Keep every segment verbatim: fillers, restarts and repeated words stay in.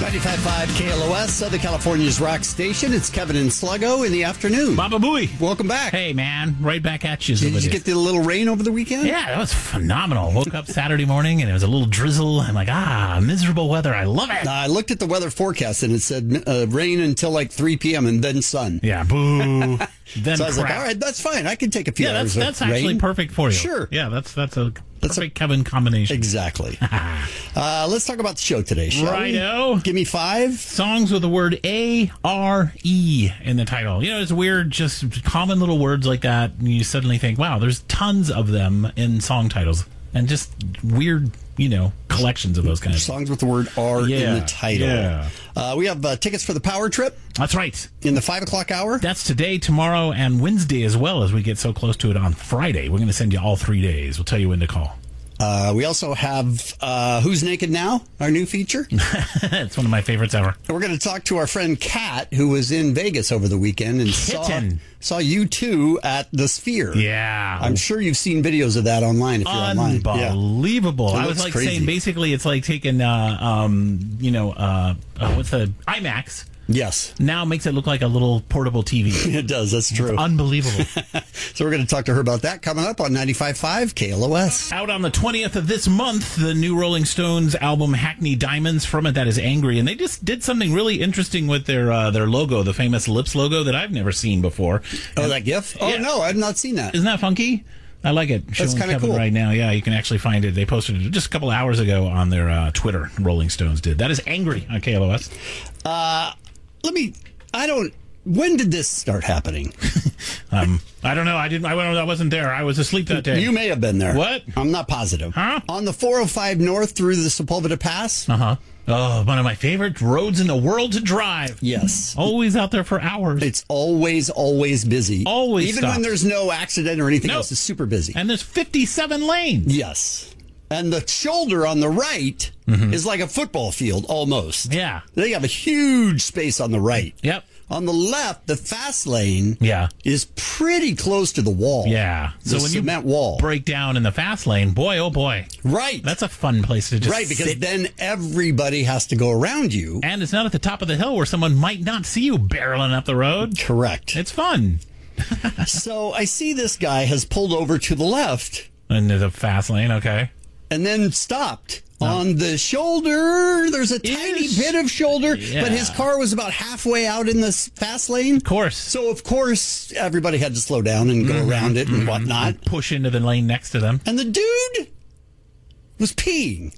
ninety-five point five K L O S, Southern California's rock station. It's Kevin and Sluggo in the afternoon. Baba Booey. Welcome back. Hey, man. Right back at you. Did you get the little rain over the weekend? Yeah, that was phenomenal. Woke up Saturday morning and it was a little drizzle. I'm like, ah, miserable weather. I love it. Uh, I looked at the weather forecast and it said uh, rain until like three p.m. and then sun. Yeah, boo. Then so I was crap. like, all right, that's fine. I can take a few yeah, hours that's, that's of actually rain. perfect for you. Sure. Yeah, that's that's a That's perfect Kevin combination. Exactly. uh, let's talk about the show today, shall Righto. we? Give me five. Songs with the word A R E in the title. You know, it's weird, just common little words like that. And you suddenly think, wow, there's tons of them in song titles. And just weird, you know, collections of those kinds. Songs with the word R Yeah, in the title. yeah. Uh, we have uh, tickets for the Power Trip That's right. in the five o'clock hour. That's today, tomorrow, and Wednesday as well, as we get so close to it on Friday. We're going to send you all three days. We'll tell you when to call. Uh, we also have uh, Who's Naked Now, our new feature. It's one of my favorites ever. And we're going to talk to our friend Kat, who was in Vegas over the weekend and saw, Kitten. saw you two at the Sphere. Yeah. I'm sure you've seen videos of that online if you're online. Yeah. Unbelievable. It I looks was like crazy. saying, basically, it's like taking, uh, um, you know, uh, uh, what's the IMAX? Yes, Now makes it look like a little portable T V. it does. That's true. Unbelievable. So we're going to talk to her about that coming up on ninety-five point five K L O S. Out on the twentieth of this month, the new Rolling Stones album Hackney Diamonds. From it, that is Angry, and they just did something really interesting with their uh, their logo, the famous Lips logo that I've never seen before. Oh, And- that GIF? Oh, Yeah. no, I've not seen that. Isn't that funky? I like it. That's Showing kinda Kevin cool. right now. Yeah, you can actually find it. They posted it just a couple hours ago on their uh, Twitter. Rolling Stones did. That is Angry on K L O S. Uh, let me, I don't, when did this start happening? Um, I don't know. I didn't. I, I wasn't there. I was asleep that day. You may have been there. What? I'm not positive. Huh? On the four oh five North through the Sepulveda Pass? Uh huh. Oh, one of my favorite roads in the world to drive. Yes. Always out there for hours. It's always, always busy. Always Even stopped. when there's no accident or anything Nope. else, it's super busy. And there's fifty-seven lanes. Yes. And the shoulder on the right is like a football field almost. Mm-hmm. Yeah. They have a huge space on the right. Yep. On the left, the fast lane Yeah. is pretty close to the wall. Yeah. The when cement you wall. break down in the fast lane, boy, oh boy, Right. that's a fun place to just right, because sit. then everybody has to go around you. And it's not at the top of the hill where someone might not see you barreling up the road. Correct. It's fun. So I see this guy has pulled over to the left Into the fast lane, okay. and then stopped. On the shoulder, there's a tiny Is- bit of shoulder, Yeah. but his car was about halfway out in the s- fast lane. Of course. So, of course, everybody had to slow down and go Mm-hmm. around it and whatnot. Push into the lane next to them. And the dude was peeing.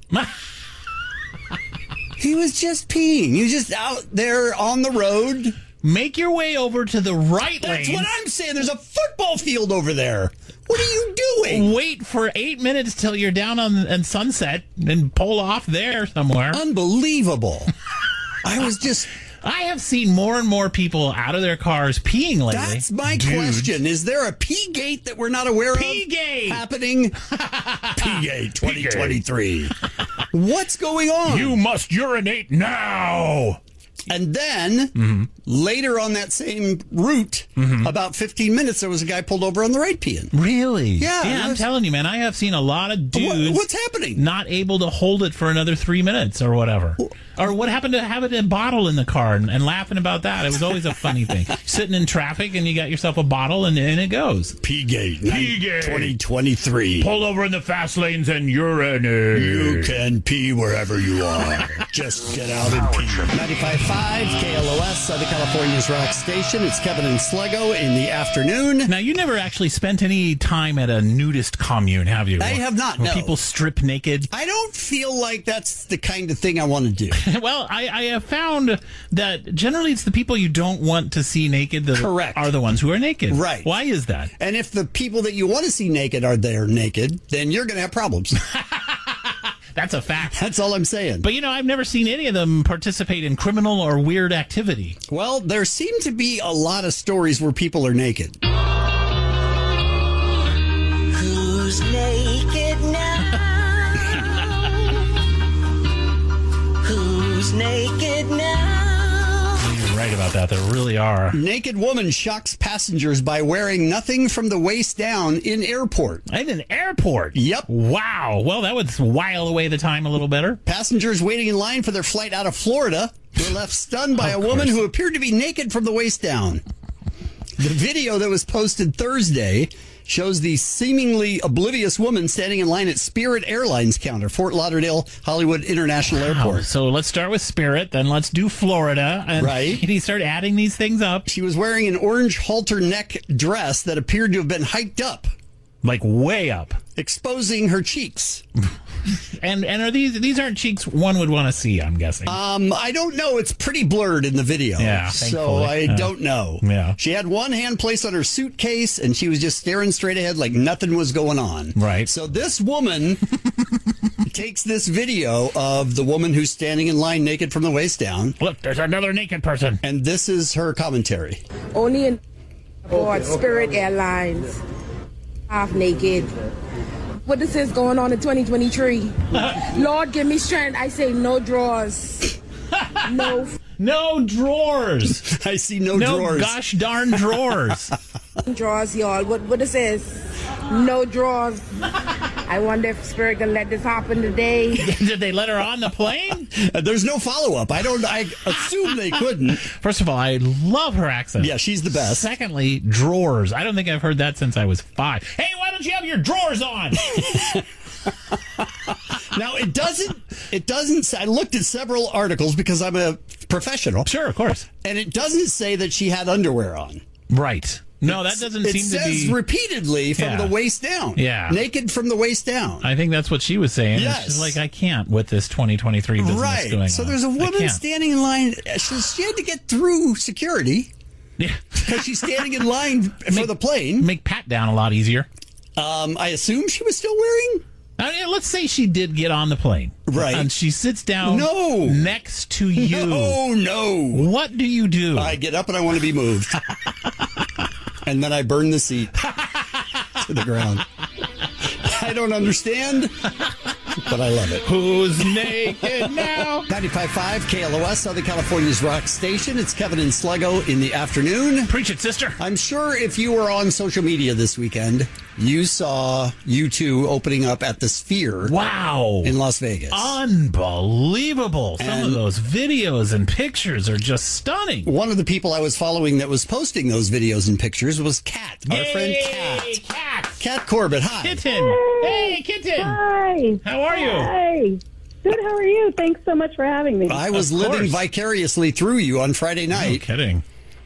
He was just peeing. He was just out there on the road. Make your way over to the right That's lane. what I'm saying. There's a football field over there. What are you doing? Wait for eight minutes till you're down on, on Sunset and pull off there somewhere. Unbelievable. I was just... I have seen more and more people out of their cars peeing lately. That's my Dude. question. Is there a pee gate that we're not aware of? P-gate. Happening? Pee gate twenty twenty-three. What's going on? You must urinate now. And then Mm-hmm. later on that same route, about fifteen minutes, there was a guy pulled over on the right peeing. Really? Yeah, Yeah, that I'm was- telling you, man. I have seen a lot of dudes. What- what's happening? Not able to hold it for another three minutes or whatever. Or what happened to have it in a bottle in the car and, and laughing about that? It was always a funny thing. Sitting in traffic and you got yourself a bottle and in it goes. Pee gate P-gate. twenty twenty-three. Pull over in the fast lanes and urinate. You can pee wherever you are. Just get out and pee. ninety-five point five K L O S, Southern California's rock station. It's Kevin and Sluggo in the afternoon. Now, you never actually spent any time at a nudist commune, have you? I have not, Where no. people strip naked. I don't feel like that's the kind of thing I want to do. Well, I, I have found that generally it's the people you don't want to see naked that Correct. are the ones who are naked. Right. Why is that? And if the people that you want to see naked are there naked, then you're going to have problems. That's a fact. That's all I'm saying. But, you know, I've never seen any of them participate in criminal or weird activity. Well, there seem to be a lot of stories where people are naked. Who's naked now? Who's naked now? You're right about that. There really are. Naked woman shocks passengers by wearing nothing from the waist down in airport. In an airport? Yep. Wow. Well, that would while away the time a little better. Passengers waiting in line for their flight out of Florida were left stunned by a Of woman course. who appeared to be naked from the waist down. The video that was posted Thursday shows the seemingly oblivious woman standing in line at Spirit Airlines counter, Fort Lauderdale Hollywood International Wow. Airport. So let's start with Spirit, then let's do Florida. And Right. he start adding these things up. She was wearing an orange halter neck dress that appeared to have been hiked up, Like way up. exposing her cheeks. And and are these these aren't cheeks one would want to see, I'm guessing. Um, I don't know. It's pretty blurred in the video. Yeah, so thankfully. I Yeah. don't know. Yeah. She had one hand placed on her suitcase, and she was just staring straight ahead like nothing was going on. Right. So this woman takes this video of the woman who's standing in line naked from the waist down, Look, there's another naked person. and this is her commentary. Only in aboard Spirit Airlines, half naked. What this is going on in twenty twenty-three? Lord, give me strength. I say no drawers, no No drawers. I see no, No drawers. gosh darn drawers. f***ing drawers, y'all. What what this is? No drawers. I wonder if Spirit gonna let this happen today. Did they let her on the plane? Uh, There's no follow up. I don't. I assume they couldn't. First of all, I love her accent. Yeah, she's the best. Secondly, drawers. I don't think I've heard that since I was five. Hey, why don't you have your drawers on? Now it doesn't. It doesn't. Say, I looked at several articles because I'm a professional. Sure, of course. And it doesn't say that she had underwear on. Right. No, that doesn't it seem to says be. repeatedly from Yeah. the waist down. Yeah. Naked from the waist down. I think that's what she was saying. Yes. She's like, I can't with this twenty twenty-three business Right. going So on. there's a I woman can't. standing in line. She, she had to get through security Yeah. because she's standing in line for the plane. Make pat down a lot easier. Um, I assume she was still wearing. I mean, let's say she did get on the plane. Right. And she sits down No. next to you. No, no. What do you do? I get up and I want to be moved. And then I burn the seat to the ground. I don't understand, but I love it. Who's naked now? ninety-five point five K L O S, Southern California's rock station. It's Kevin and Sluggo in the afternoon. Preach it, sister. I'm sure if you were on social media this weekend, you saw U two opening up at the Sphere Wow. in Las Vegas. Unbelievable. Some And- of those videos and pictures are just stunning. One of the people I was following that was posting those videos and pictures was Kat, our Yay, friend Kat. Kat. Kat Corbett, hi. Kitten. Hey, kitten. Hi. How are you? Hi. Good. How are you? Thanks so much for having me. I was Of living course. vicariously through you on Friday No night. kidding.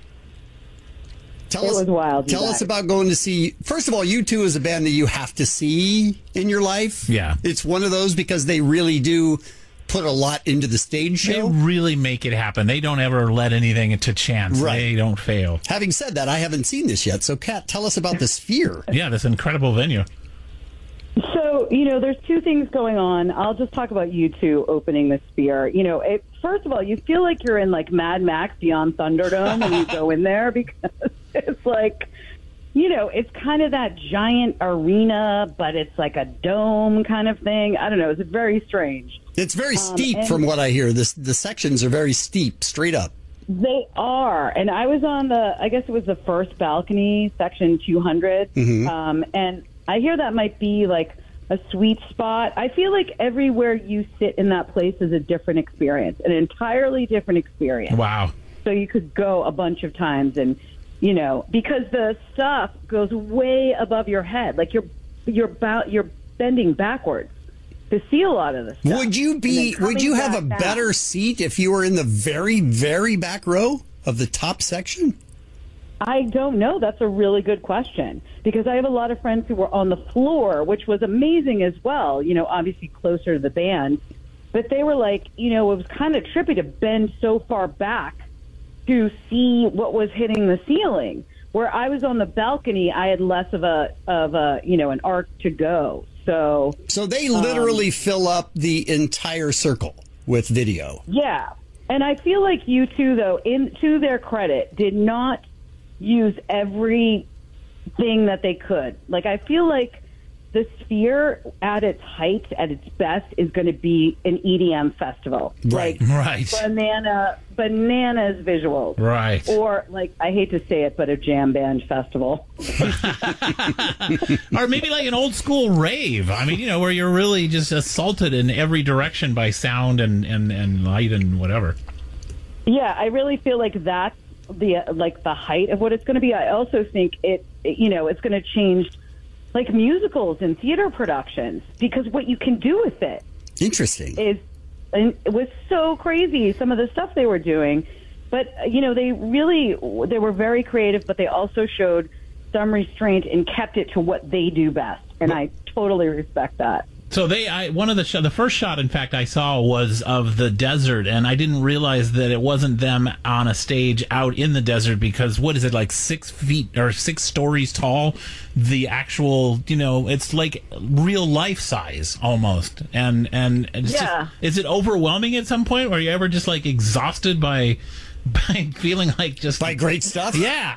Tell It us, was wild, you Tell us guys. about going to see. First of all, U two is a band that you have to see in your life. Yeah. It's one of those because they really do put a lot into the stage They show. really make it happen. They don't ever let anything to chance. Right. They don't fail. Having said that, I haven't seen this yet. So, Kat, tell us about the Sphere. Yeah, this incredible venue. So, you know, there's two things going on. I'll just talk about you two opening the Sphere. You know, it, first of all, you feel like you're in like Mad Max Beyond Thunderdome when you go in there because it's like, you know, it's kind of that giant arena, but it's like a dome kind of thing. I don't know. It's very strange. It's very steep and- from what I hear. This, the sections are very steep, straight up. They are, and I was on the, I guess it was the first balcony, section two hundred, um, and I hear that might be like a sweet spot. I feel like everywhere you sit in that place is a different experience, an entirely different experience. Wow. So you could go a bunch of times, and you know, because the stuff goes way above your head, like you're you're about you're bending backwards to see a lot of the stuff. Would you be? And then Would you coming have a back better down. seat if you were in the very, very back row of the top section? I don't know. That's a really good question because I have a lot of friends who were on the floor, which was amazing as well, you know, obviously closer to the band. But they were like, you know, it was kind of trippy to bend so far back to see what was hitting the ceiling. Where I was on the balcony, I had less of a, of a, you know, an arc to go. So, So they literally fill up the entire circle with video. yeah. And I feel like you two, though, in to their credit, did not use everything that they could. Like, I feel like the Sphere at its height, at its best, is going to be an E D M festival. Right. Like, Right. Banana, bananas visuals. Right. Or, like, I hate to say it, but a jam band festival. Or maybe like an old school rave. I mean, you know, where you're really just assaulted in every direction by sound and, and, and light and whatever. Yeah, I really feel like that's the uh, like the height of what it's going to be. I also think it, it you know, it's going to change like musicals and theater productions, because what you can do with it Interesting. is, and it was so crazy, some of the stuff they were doing. But, uh, you know, they really, they were very creative, but they also showed some restraint and kept it to what they do best. And I totally respect that. So they, I, one of the sh- the first shot, in fact, I saw was of the desert, and I didn't realize that it wasn't them on a stage out in the desert, because what is it, like six feet or six stories tall? The actual, you know, it's like real life size almost, and and it's Yeah. just, is it overwhelming at some point? Or are you ever just like exhausted by by feeling like just By great stuff? Yeah.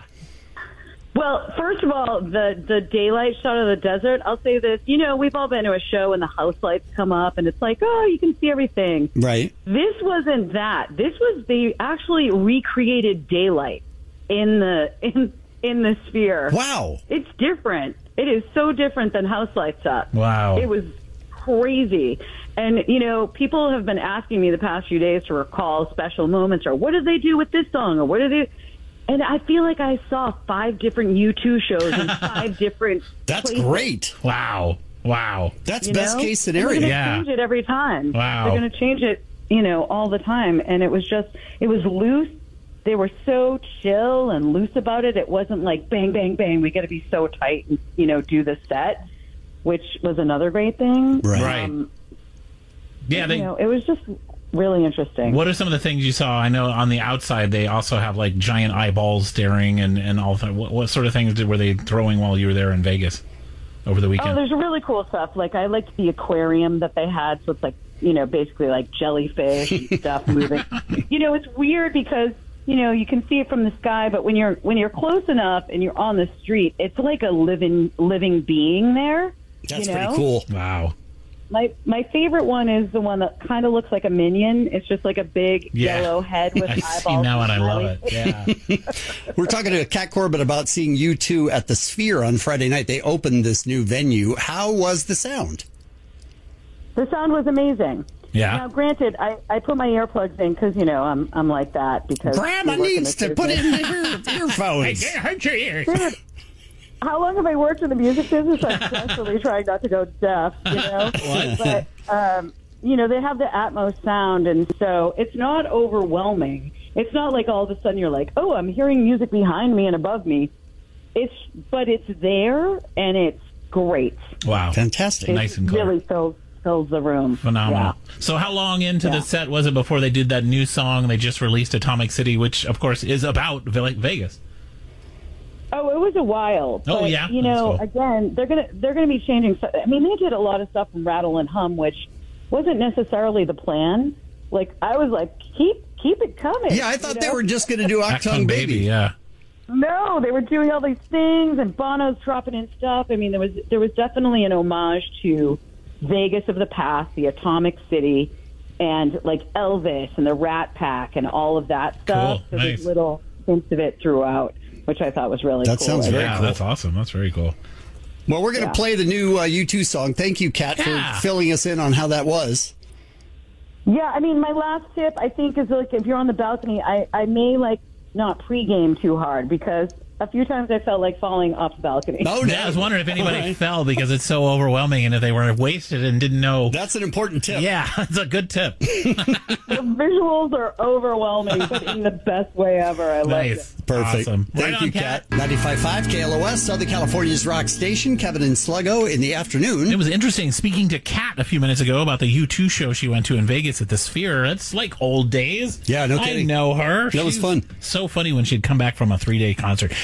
Well, first of all, the, the daylight shot of the desert, I'll say this. You know, we've all been to a show and the house lights come up and it's like, oh, you can see everything. Right. This wasn't that. This was, they actually recreated daylight in the in in the Sphere. Wow. It's different. It is so different than house lights up. Wow. It was crazy. And, you know, people have been asking me the past few days to recall special moments, or what did they do with this song, or what did they... And I feel like I saw five different U two shows in five different That's places. great. Wow. Wow. That's You best know? case And They're scenario. going to Yeah. change it every time. Wow. They're going to change it, you know, all the time. And it was just, it was loose. They were so chill and loose about it. It wasn't like bang, bang, bang. We got to be so tight and, you know, do the set, which was another great thing. Right. Right. Yeah, they, You know, it was just really interesting. what are some of the things you saw? I know on the outside they also have like giant eyeballs staring and, and all that. What, what sort of things did, were they throwing while you were there in Vegas over the Oh, weekend? there's really cool stuff. Like, I liked the aquarium that they had. So it's like, you know, basically like jellyfish and stuff moving. You know, it's weird because, you know, you can see it from the sky, but when you're when you're close enough and you're on the street, it's like a living living being there. That's you know? pretty cool. Wow. My my favorite one is the one that kind of looks like a minion. It's just like a big Yeah. yellow head with I eyeballs. see now and I love smiling. it. Yeah. We're talking to Kat Corbett about seeing U two at the Sphere on Friday night. They opened this new venue. How was the sound? The sound was amazing. Yeah. Now, granted, I, I put my earplugs in because, you know, I'm I'm like that because Grandma we work in needs this to put business. in the ear- earphones. hurt your ears. Dude, how long have I worked in the music business? I'm desperately trying not to go deaf, you know? But, um, you know, they have the Atmos sound, and so it's not overwhelming. It's not like all of a sudden you're like, oh, I'm hearing music behind me and above me. It's, but it's there, and it's great. Wow. Fantastic. It Nice and clear. really fills, fills the room. Phenomenal. Yeah. So how long into Yeah. the set was it before they did that new song they just released, Atomic City, which, of course, is about Ve- Vegas? Oh, it was a while. Oh, but, yeah? You know, That's again, they're gonna they're gonna be changing. So, I mean, they did a lot of stuff from Rattle and Hum, which wasn't necessarily the plan. Like, I was like, keep keep it coming. Yeah, I thought you they know? were just going to do Achtung Octung Baby. yeah. No, they were doing all these things, and Bono's dropping in stuff. I mean, there was there was definitely an homage to Vegas of the past, the Atomic City, and like Elvis and the Rat Pack and all of that stuff. Cool. So Nice. there's little hints of it throughout, which I thought was really That cool. sounds very Yeah, cool. that's awesome. That's very cool. Well, we're going to Yeah. play the new uh, U two song. Thank you, Kat, Yeah. for filling us in on how that was. Yeah, I mean, my last tip, I think, is like if you're on the balcony, I, I may like not pregame too hard because a few times I felt like falling off the balcony. Oh, Yeah, I was wondering if anybody All right. fell because it's so overwhelming and if they were wasted and didn't know. That's an important tip. Yeah, that's a good tip. The visuals are overwhelming, but in the best way ever. I love it. Nice. Perfect. Awesome. Thank Right you, on, Kat. ninety-five point five K L O S, Southern California's rock station. Kevin and Sluggo in the afternoon. It was interesting speaking to Kat a few minutes ago about the U two show she went to in Vegas at the Sphere. It's like old days. Yeah, no I kidding. know her. That was She's fun. So funny when she'd come back from a three-day concert.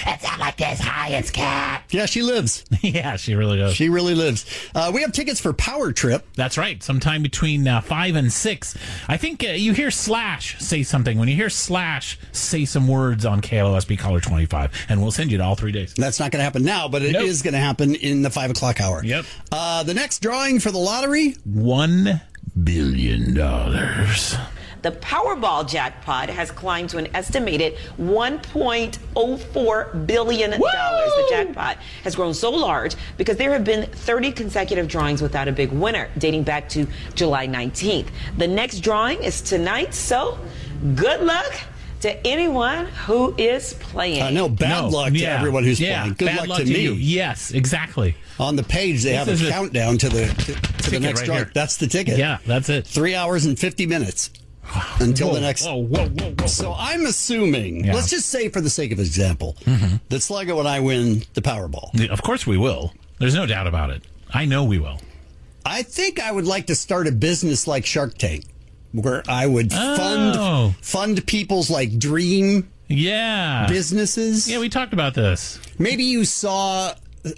It's not like this. Hi, it's Cat. Yeah, she lives. Yeah, she really does. She really lives. Uh, we have tickets for Power Trip. That's right. Sometime between uh, five and six. I think uh, you hear Slash say something. When you hear Slash say some words on K L O S B Caller twenty-five, and we'll send you to all three days. That's not going to happen now, but it Nope. is going to happen in the five o'clock hour. Yep. Uh, the next drawing for the lottery. One billion dollars. The Powerball jackpot has climbed to an estimated one point oh four billion dollars. The jackpot has grown so large because there have been thirty consecutive drawings without a big winner, dating back to July nineteenth. The next drawing is tonight, so good luck to anyone who is playing. I know, bad No, luck to yeah, everyone who's yeah, playing. Good bad luck, to, me. you. Yes, exactly. On the page, they This have a is a countdown to the to, to the ticket next right drawing. here. That's the ticket. Yeah, that's it. Three hours and fifty minutes until Whoa, the next. Whoa, whoa, whoa, whoa. So I'm assuming, Yeah. let's just say for the sake of example, that Sluggo and I win the Powerball. Of course we will. There's no doubt about it. I know we will. I think I would like to start a business like Shark Tank, where I would Oh. fund fund people's like dream Yeah. businesses. Yeah, we talked about this. Maybe you saw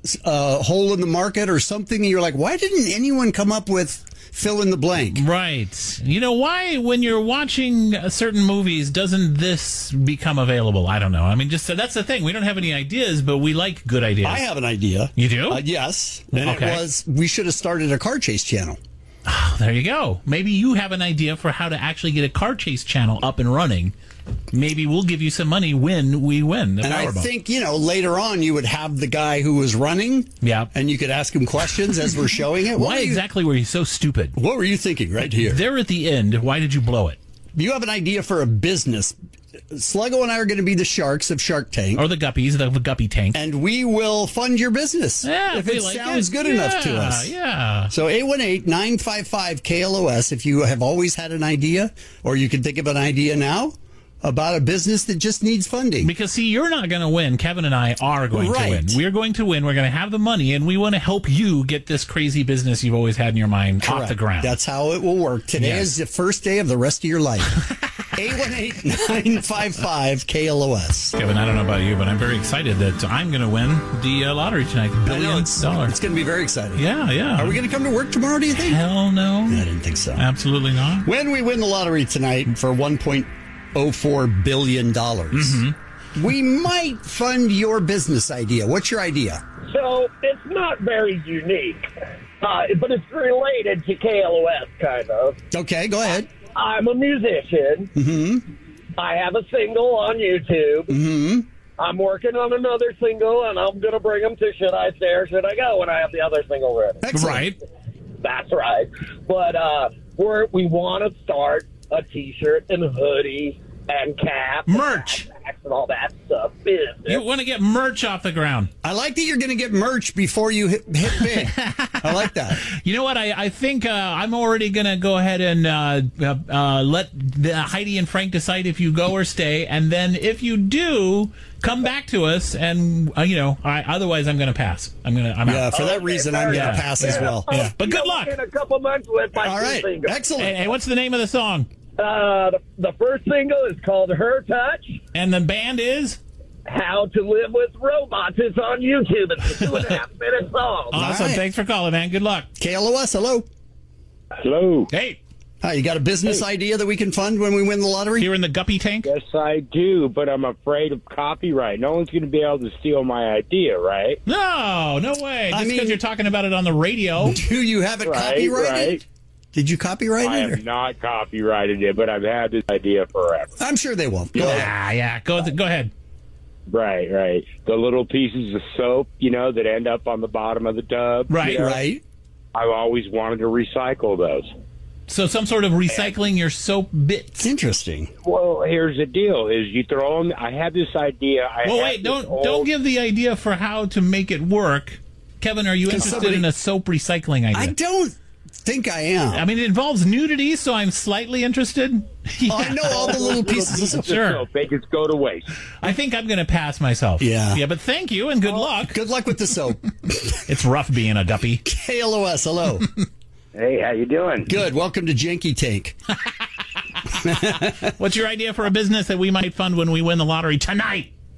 a hole in the market or something, and you're like, why didn't anyone come up with fill in the blank? Right. You know, why, when you're watching uh, certain movies, doesn't this become available? I don't know. I mean, just uh, that's the thing. We don't have any ideas, but we like good ideas. I have an idea. You do? Uh, yes. And Okay. it was, we should have started a car chase channel. Oh, there you go. Maybe you have an idea for how to actually get a car chase channel up and running. Maybe we'll give you some money when we win the And I Powerball. think, you know, later on you would have the guy who was running. Yeah. And you could ask him questions as we're showing it. What Why were you- exactly were you so stupid? What were you thinking right here? There at the end, why did you blow it? You have an idea for a business. Sluggo and I are going to be the sharks of Shark Tank. Or the guppies, the, the guppy tank. And we will fund your business Yeah, if we it like sounds it. good enough to Yeah, us. Yeah. So eight one eight, nine five five, K L O S if you have always had an idea, or you can think of an idea now about a business that just needs funding. Because, see, you're not going to win. Kevin and I are going Right. to win. We're going to win. We're going to have the money, and we want to help you get this crazy business you've always had in your mind off the ground. That's how it will work. Today Yes. is the first day of the rest of your life. eight one eight, nine five five, K L O S. Kevin, I don't know about you, but I'm very excited that I'm going to win the uh, lottery tonight. I know, Billion it's, dollars. it's going to be very exciting. Yeah, yeah. Are we going to come to work tomorrow, do you think? Hell no. I didn't think so. Absolutely not. When we win the lottery tonight for one point oh four billion dollars, Mm-hmm. we might fund your business idea. What's your idea? So it's not very unique, uh, but it's related to K L O S, kind of. Okay, go ahead. I'm a musician. Mm-hmm. I have a single on YouTube. Mm-hmm. I'm working on another single, and I'm going to bring them to Should I Stay or Should I Go when I have the other single ready. Excellent. Right. That's right. But uh, we're, we want to start a T-shirt and hoodie and cap. Merch. And backpacks and all that stuff. Business. You want to get merch off the ground. I like that you're going to get merch before you hit, hit big. I like that. You know what? I, I think uh, I'm already going to go ahead and uh, uh, uh, let the Heidi and Frank decide if you go or stay. And then if you do, come back to us. And, uh, you know, I, otherwise I'm going to pass. I'm going to, I'm Yeah, out. for that reason, I'm going to Yeah. pass as well. Yeah. But good luck. In a couple months with my All two right. singles. Excellent. Hey, hey, what's the name of the song? Uh, the, the first single is called Her Touch. And the band is? How to Live with Robots. It's on YouTube. It's a two and a half minute song. Awesome. right. Thanks for calling, man. Good luck. K L O S, hello. Hello. Hey, Hi, you got a business idea that we can fund when we win the lottery? here in the guppy tank? Yes, I do, but I'm afraid of copyright. No one's going to be able to steal my idea, right? No, no way. I Just because mean- you're talking about it on the radio. Do you have it Right, copyrighted? right. Did you copyright I it? or- have not copyrighted it, but I've had this idea forever. I'm sure they won't. Go ahead. Ah, yeah. Go, go ahead. Right, right. The little pieces of soap, you know, that end up on the bottom of the tub. Right. you know, Right. I've always wanted to recycle those. So some sort of recycling your soap bits. Interesting. Well, here's the deal: is you throw them. I had this idea. I Well, had wait. this Don't old- don't give the idea for how to make it work. Kevin, are you Can interested somebody- in a soap recycling idea? I don't think I am. I mean, it involves nudity, so I'm slightly interested. Oh, I know all the little pieces of soap. Sure. So they just go to waste. I think I'm going to pass myself. Yeah. Yeah, but thank you and good luck. Good luck with the soap. It's rough being a guppy. K L O S, hello. Hey, how you doing? Good. Welcome to Janky Tank. What's your idea for a business that we might fund when we win the lottery tonight?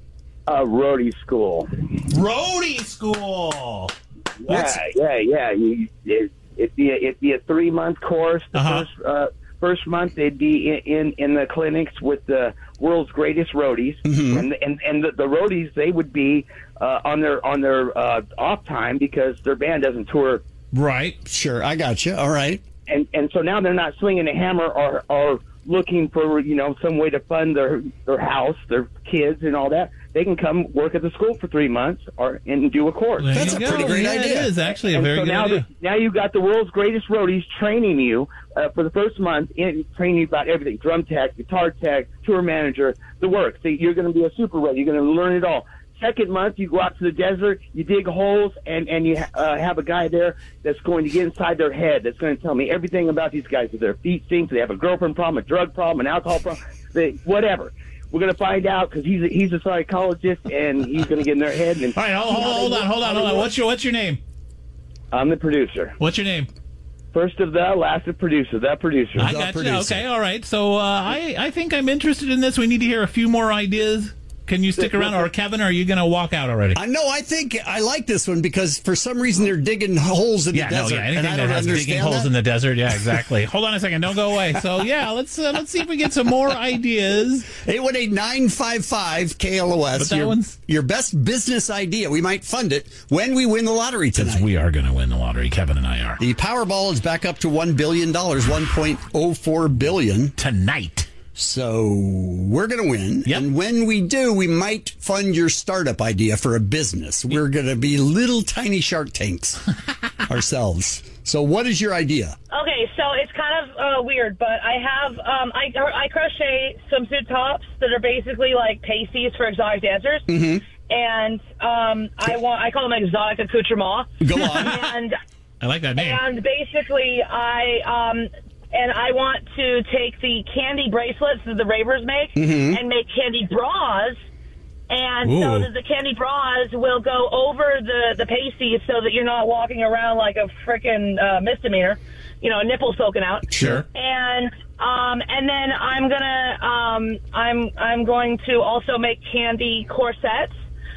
Uh, roadie school. Roadie school. Yeah, yeah, yeah. You, it, it'd be a, it'd be a three month course. The Uh-huh. first uh, first month they'd be in, in in the clinics with the world's greatest roadies, Mm-hmm. and and and the, the roadies they would be uh, on their on their uh, off time because their band doesn't tour, Right. Sure, I got you. All right. and and so now they're not swinging a hammer or or looking for you know some way to fund their their house, their kids, and all that. They can come work at the school for three months or and do a course. There That's you a go. pretty great yeah, idea. It is actually a And very so good now, idea. the, now you've got the world's greatest roadies training you uh, for the first month, in, training you about everything: drum tech, guitar tech, tour manager, the work. So you're going to be a super roadie. You're going to learn it all. Second month, you go out to the desert, you dig holes, and and you uh, have a guy there that's going to get inside their head. That's going to tell me everything about these guys. If their feet stink, they have a girlfriend problem, a drug problem, an alcohol problem, they, whatever. We're going to find out because he's a, he's a psychologist, and he's going to get in their head. And All right, hold, hold, hold on, hold on, hold on. What's your What's your name? I'm the producer. What's your name? First of the, last of producer. The producer. I The got you. producer. Okay, all right. So uh, I I think I'm interested in this. We need to hear a few more ideas. Can you stick around, or Kevin, are you going to walk out already? I know. I think I like this one because for some reason they're digging holes in Yeah, the no, desert. yeah, anything and I that don't has digging understand holes that. in the desert. Yeah, exactly. Hold on a second. Don't go away. So, yeah, let's uh, let's see if we get some more ideas. eight one eight, nine five five, K L O S. But that your, one's- your best business idea. We might fund it when we win the lottery Since tonight. we are going to win the lottery, Kevin and I are. The Powerball is back up to one billion dollars, one point oh four billion dollars. Tonight. So we're going to win. Yep. And when we do, we might fund your startup idea for a business. We're going to be little tiny Shark Tanks ourselves. So what is your idea? Okay, so it's kind of uh, weird, but I have um, I I crochet swimsuit tops that are basically like pasties for exotic dancers, mm-hmm. and um, I want I call them exotic accoutrement. Go on. and I like that name. and basically I um and I want to take the candy bracelets that the ravers make Mm-hmm. and make candy bras. And Ooh. so that the candy bras will go over the, the pasties so that you're not walking around like a frickin' uh, misdemeanor, you know, nipples poking out. Sure. And um, and then I'm gonna um, I'm I'm going to also make candy corsets.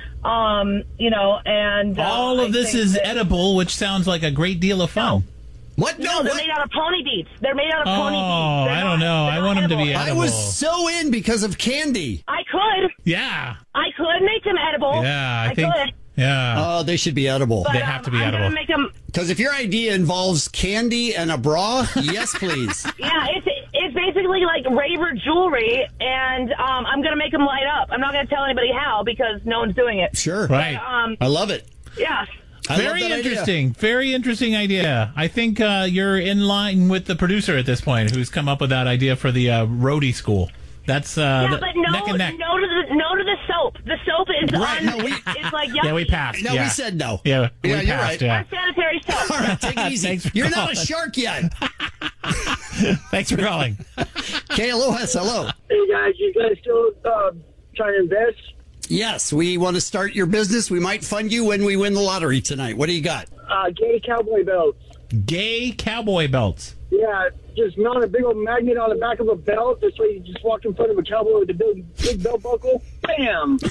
Um, you know, and uh, All of I this think is that- edible, which sounds like a great deal of fun. What? No, No, they're what? made out of pony beads. They're made out of Oh, pony beads. They're I don't not- know. they're I not want 'em to be edible. I edible. was so in because of candy. I could. Yeah. I could make them edible. Yeah, I, I think. could. Yeah. Oh, they should be edible. But, They have to be um, I'm edible. Gonna make them. Because if your idea involves candy and a bra, yes, please. Yeah, it's it's basically like raver jewelry, and um, I'm gonna make them light up. I'm not gonna tell anybody how because no one's doing it. Sure. Right. Um, I love it. yeah. I love Very that idea. interesting. Very interesting idea. I think uh, you're in line with the producer at this point, who's come up with that idea for the uh, roadie school. That's uh, Yeah, the- but no, neck and neck. no to the no to the soap. The soap is Right, un, no, we- it's like yucky. Yeah, we passed. No, yeah. we said no. Yeah, we Yeah, you're passed. right. Yeah. Unsanitary soap. All right, take it easy. Thanks for You're not a calling. shark yet. Thanks for calling. K L O S, hello. Hey guys, you guys still uh, trying to invest? Yes, we want to start your business. We might fund you when we win the lottery tonight. What do you got? Uh, gay cowboy belts. Gay cowboy belts. Yeah, just mount a big old magnet on the back of a belt. This way you just walk in front of a cowboy with a big, big belt buckle. Bam!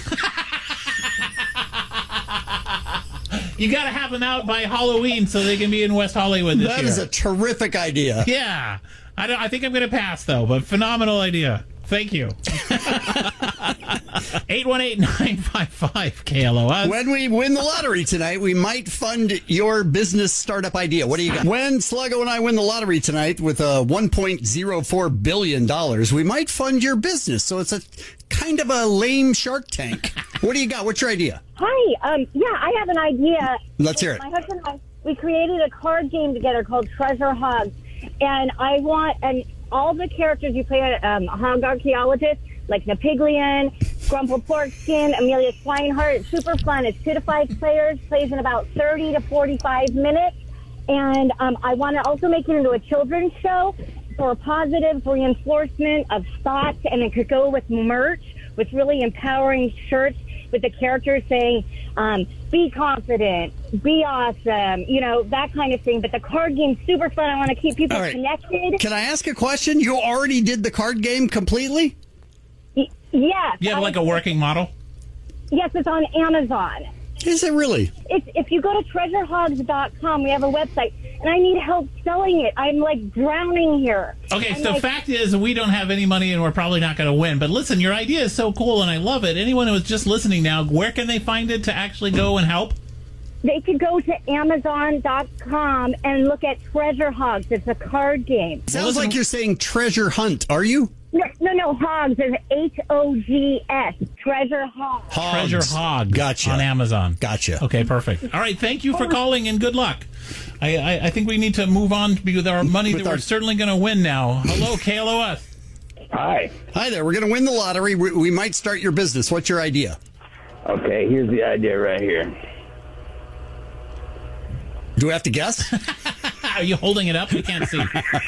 You got to have them out by Halloween so they can be in West Hollywood this That year. is a terrific idea. Yeah. I, don't, I think I'm going to pass, though, but phenomenal idea. Thank you. eight one eight, nine five five, K L O S. When we win the lottery tonight, we might fund your business startup idea. What do you got? When Sluggo and I win the lottery tonight with a one point oh four billion dollars, we might fund your business. So it's a kind of a lame Shark Tank. What do you got? What's your idea? Hi. Um, yeah, I have an idea. Let's hear it. My husband and I, we created a card game together called Treasure Hog. And I want, and all the characters you play, um, hog archaeologist, like Napoleon, Grumple Porkskin, Amelia Swinehart. It's super fun. It's two to five players, plays in about thirty to forty-five minutes. And um, I want to also make it into a children's show for positive reinforcement of thoughts, and it could go with merch, with really empowering shirts with the characters saying, um, be confident, be awesome, you know, that kind of thing. But the card game's super fun. I want to keep people All right. connected. Can I ask a question? You already did the card game completely? Y- yes. You have I like a was- working model? Yes, it's on Amazon. Is it really? It's, if you go to treasure hogs dot com, we have a website, and I need help selling it. I'm, like, drowning here. Okay, I'm so like, fact is we don't have any money and we're probably not going to win. But listen, your idea is so cool and I love it. Anyone who is just listening now, where can they find it to actually go and help? They could go to amazon dot com and look at Treasure Hogs. It's a card game. Sounds like you're saying treasure hunt, are you? No, no, no, Hogs is H O G S. Treasure Hogs. Hogs. Treasure Hog. Gotcha. On Amazon. Gotcha. Okay, perfect. All right, thank you for calling and good luck. I, I, I think we need to move on with our money With that our- we're certainly going to win now. Hello, K L O S. Hi. Hi there. We're going to win the lottery. We, we might start your business. What's your idea? Okay, here's the idea right here. Do we have to guess? Are you holding it up? We can't see.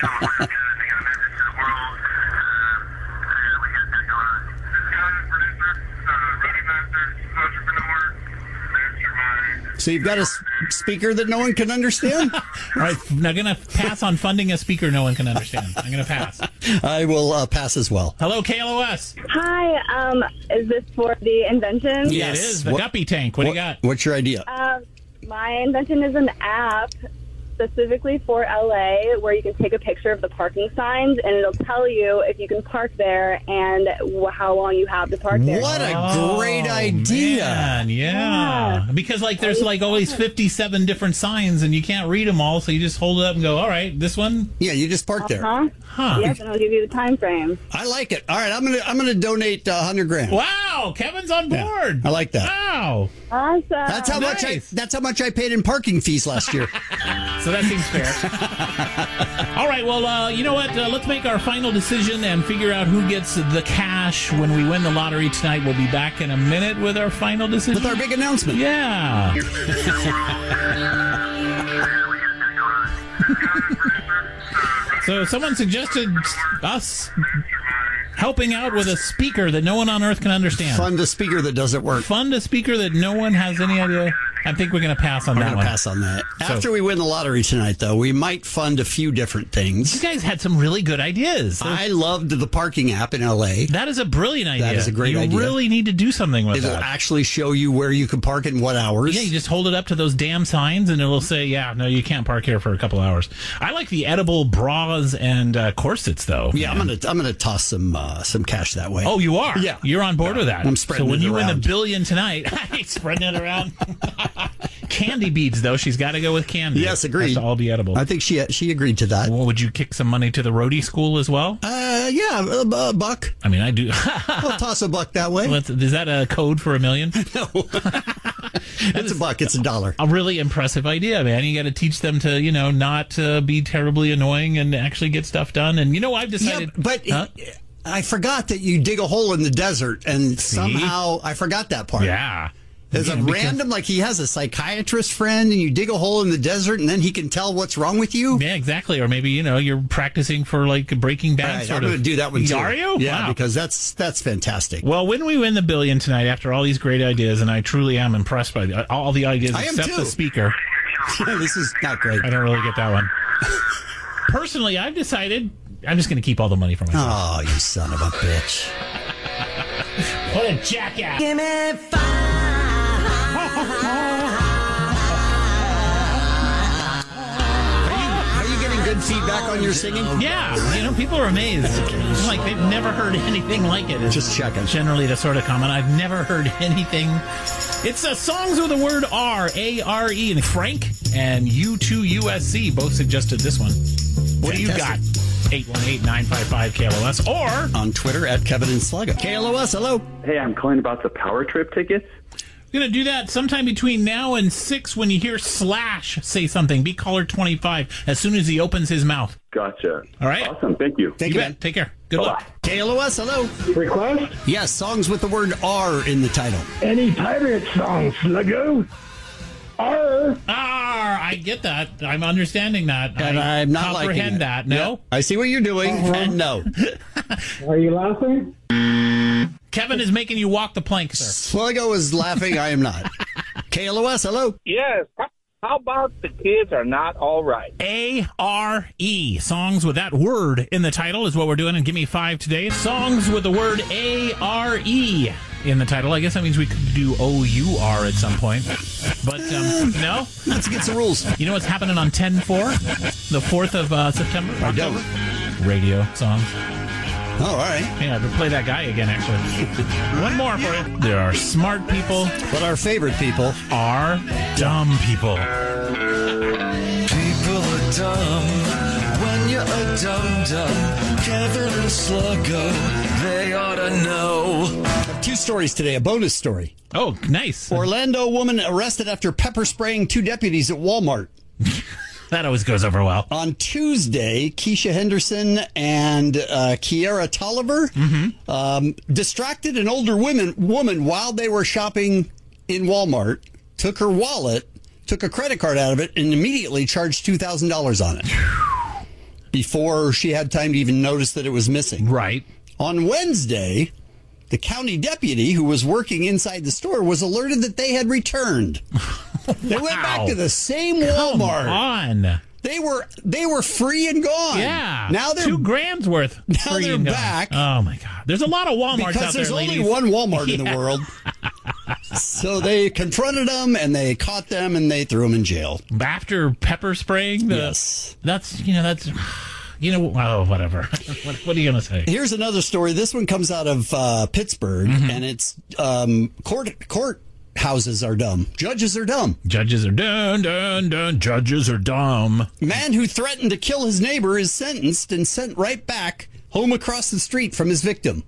So you've got a s- speaker that no one can understand? All right, I'm going to pass on funding a speaker no one can understand. I'm going to pass. I will uh, pass as well. Hello, K L O S. Hi, um, is this for the invention? Yeah, it is. The What- Guppy Tank. What, do you got? What's your idea? Um, my invention is an app specifically for L A where you can take a picture of the parking signs and it'll tell you if you can park there and wh- how long you have to park there. What a Oh, great idea. Man, yeah. Yeah. Because, like, there's, like, always fifty-seven different signs, and you can't read them all, so you just hold it up and go, all right, this one? Yeah, you just park there. Huh? Huh. Yes, and I'll give you the time frame. I like it. All right, I'm gonna I'm gonna donate a uh, hundred grand. Wow, Kevin's on Yeah, board. I like that. Wow. Awesome. That's how much I Nice. that's how much I paid in parking fees last year. So that seems fair. All right, well, uh, you know what? Uh, let's make our final decision and figure out who gets the cash when we win the lottery tonight. We'll be back in a minute with our final decision. With our big announcement. Yeah. So someone suggested us helping out with a speaker that no one on earth can understand. Fund a speaker that doesn't work. Fund a speaker that no one has any idea. I think we're going to pass on We're that gonna one. pass on that. So- After we win the lottery tonight, though, we might fund a few different You things. guys had some really good ideas. I loved the parking app in L A. That is a brilliant idea. That is a great you idea. You really need to do something with It'll that. actually show you where you can park in what hours. Yeah, you just hold it up to those damn signs, and it'll say, "Yeah, no, you can't park here for a couple hours." I like the edible bras and uh, corsets, though. Yeah, I'm man. gonna I'm gonna toss some uh, some cash that way. Oh, you are? Yeah. You're on board with that. I'm spreading So when it you win around. the billion tonight, spreading it around. Candy beads, though. She's got to go with candy. Yes, agreed. Has to all be edible. I think she she agreed to that. Well, would you kick some money to the roadie school as well? Uh, yeah, a, a buck. I mean, I do. I'll toss a buck that way. What's- Is that a code for a million? No, it's a buck. It's a dollar. A really impressive idea, man. You got to teach them to, you know, not uh, be terribly annoying and actually get stuff done. And you know, I've Yeah, decided. but Huh? I forgot that you dig a hole in the desert, and somehow I forgot that part. Yeah. There's a Yeah, because- random, like he has a psychiatrist friend, and you dig a hole in the desert, and then he can tell what's wrong with you. Yeah, exactly. Or maybe, you know, you're practicing for like Breaking Bad. Right, sort I'm of. going to do that one too. Are you? Yeah, Wow. because that's that's fantastic. Well, when we win the billion tonight, after all these great ideas, and I truly am impressed by the, all the ideas I am except too. the speaker. This is not great. I don't really get that one. Personally, I've decided I'm just going to keep all the money for myself. Oh, you son of a bitch! What a jackass! Give me five. Are you getting good feedback on your singing? Yeah, you know, people are amazed. It's like they've never heard anything like it. It's Just checking. generally the sort of comment. I've never heard anything. It's uh, songs with the word R, A R E, and Frank and U two U S C both suggested this one. What do you got? Fantastic. eight one eight, nine five five, K L O S or On Twitter at Kevin and Sluggo. K L O S, hello. Hey, I'm calling about the Power Trip tickets. We're going to do that sometime between now and six when you hear Slash say something. Be caller twenty-five as soon as he opens his mouth. Gotcha. All right. Awesome. Thank you. Thank You you, bet. man. Take care. Good Bye-bye. luck. K L O S, hello. Request? Yes, songs with the word R in the title. Any pirate songs, Sluggo? R. Ah, I get that. I'm understanding that. And I I'm not liking comprehend it. that. No. Yeah, I see what you're doing, Uh-huh. and no. Are you laughing? Kevin is making you walk the plank, sir. Sluggo is laughing, I am not. K L O S, hello. Yes. How about the kids are not all right? A R E. Songs with that word in the title is what we're doing. And give me five today. Songs with the word A R E. in the title. I guess that means we could do O U R at some point. But, um, no? Let's get some rules. You know what's happening on ten four? The fourth of uh, September? I don't. Radio songs. Oh, all right. Yeah, to play that guy again, actually. One more for you. There are smart people. But our favorite people are dumb people. People are dumb when you're a dum-dum. Kevin and Sluggo, they ought to know. I have two stories today, a bonus story. Oh, nice. Orlando woman arrested after pepper spraying two deputies at Walmart. That always goes over well. On Tuesday, Keisha Henderson and uh, Kiara Tolliver mm-hmm. um, distracted an older woman, woman while they were shopping in Walmart, took her wallet, took a credit card out of it, and immediately charged two thousand dollars on it before she had time to even notice that it was missing. Right. On Wednesday, the county deputy who was working inside the store was alerted that they had returned. They wow. went back to the same Come Walmart. on. They were they were free and gone. Yeah. Now they're two grand's worth. Now free they're and back. Gone. Oh my God. There's a lot of Walmarts because out there, there's only ladies. one Walmart yeah. in the world. So they confronted them and they caught them and they threw them in jail. After pepper spraying? The, yes. That's, you know, that's, you know, oh, whatever. what, what are you going to say? Here's another story. This one comes out of uh, Pittsburgh, mm-hmm. and it's um, court court houses are dumb. Judges are dumb. Judges are dun, dun, dun. Judges are dumb. Man who threatened to kill his neighbor is sentenced and sent right back home across the street from his victim.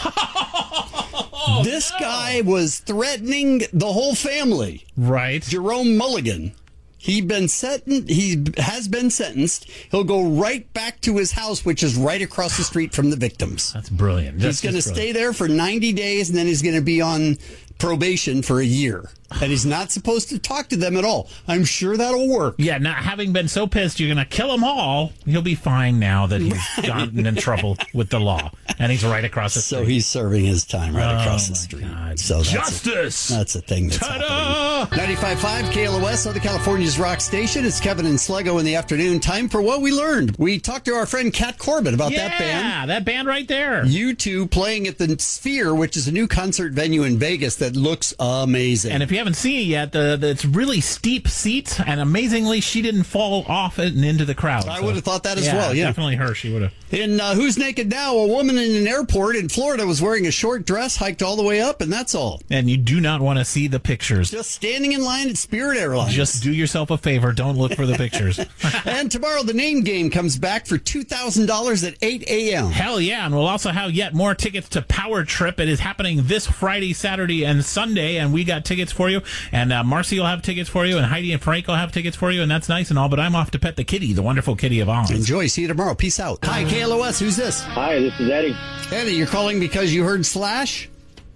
oh, this no. guy was threatening the whole family. Right. Jerome Mulligan. He'd been sentenced. He has been sentenced. He'll go right back to his house, which is right across the street from the victims. That's brilliant. He's going to stay there for ninety days, and then he's going to be on probation for a year. And he's not supposed to talk to them at all. I'm sure that'll work. Yeah, not having been so pissed, you're going to kill them all. He'll be fine now that he's right. gotten in trouble with the law. And he's right across the street. So he's serving his time right oh across the street. God. So that's Justice! A, that's a thing that's Ta-da! happening. ninety-five point five K L O S, Southern California's rock station. It's Kevin and Sluggo in the afternoon. Time for What We Learned. We talked to our friend Kat Corbett about yeah, that band. Yeah, that band right there. U two playing at the Sphere, which is a new concert venue in Vegas that looks amazing. And if you haven't seen it yet, the, the, it's really steep seats, and amazingly, she didn't fall off and into the crowd. I so. would have thought that as yeah, well, yeah. Definitely her, she would have. In uh, Who's Naked Now, a woman in an airport in Florida was wearing a short dress, hiked all the way up, and that's all. And you do not want to see the pictures. Just standing in line at Spirit Airlines. Just do yourself a favor. Don't look for the pictures. And tomorrow, the name game comes back for two thousand dollars at eight a.m. Hell yeah. And we'll also have yet more tickets to Power Trip. It is happening this Friday, Saturday, and Sunday, and we got tickets for you. And uh, Marcy will have tickets for you, and Heidi and Frank will have tickets for you, and that's nice and all, but I'm off to pet the kitty, the wonderful kitty of Oz. Enjoy. See you tomorrow. Peace out. Hi, K L O S. Who's this? Hi, this is Eddie. Eddie, you're calling because you heard Slash?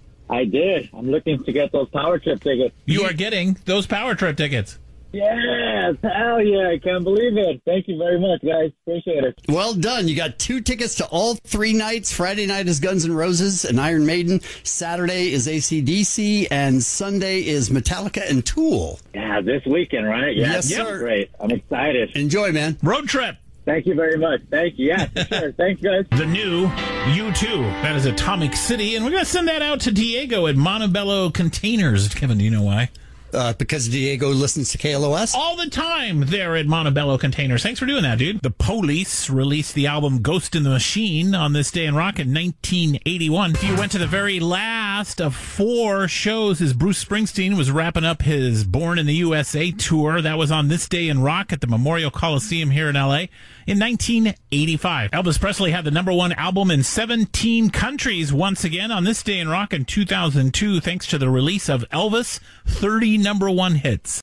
I did. I'm looking to get those Power Trip tickets. You are getting those Power Trip tickets. Yes, hell yeah, I can't believe it. Thank you very much, guys. Appreciate it. Well done. You got two tickets to all three nights. Friday night is Guns N' Roses and Iron Maiden. Saturday is A C D C, and Sunday is Metallica and Tool. Yeah, this weekend, right? Yeah, yes, sir. Great. I'm excited. Enjoy, man. Road trip. Thank you very much. Thank you. Yeah, for sure. Thanks, guys. The new U two. That is Atomic City, and we're going to send that out to Diego at Montebello Containers. Kevin, do you know why? Uh, because Diego listens to K L O S? All the time there at Montebello Containers. Thanks for doing that, dude. The Police released the album Ghost in the Machine on this day in rock in nineteen eighty-one. If you went to the very last of four shows as Bruce Springsteen was wrapping up his Born in the U S A tour, that was on this day in rock at the Memorial Coliseum here in L A in nineteen eighty-five. Elvis Presley had the number one album in seventeen countries once again on this day in rock in two thousand two, thanks to the release of Elvis thirty number one hits.